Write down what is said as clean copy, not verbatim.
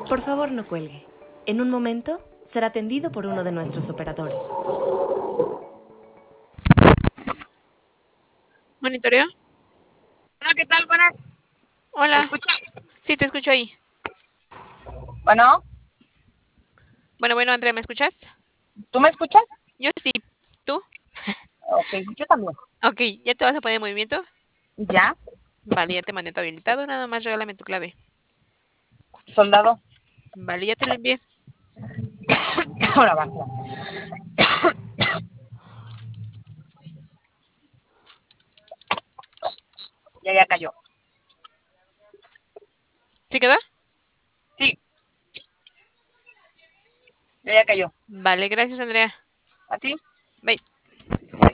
Por favor, no cuelgue. En un momento será atendido por uno de nuestros operadores. ¿Monitoreo? Hola, ¿qué tal? Buenas. ¿Me Hola. escuchas? Sí, te escucho ahí. Bueno, Bueno, Andrea, ¿me escuchas? ¿tú me escuchas? Yo sí. ¿Tú? Ok, yo también. Ok, ¿ya te vas a poner en movimiento? ¿Ya? Vale, ya te mandé tu habilitado, nada más regálame tu clave. Soldado. Vale, ya te lo envié. Ahora va. Ya cayó. ¿Sí quedó? Sí, ya cayó. Vale, gracias, Andrea. ¿A ti? Bye.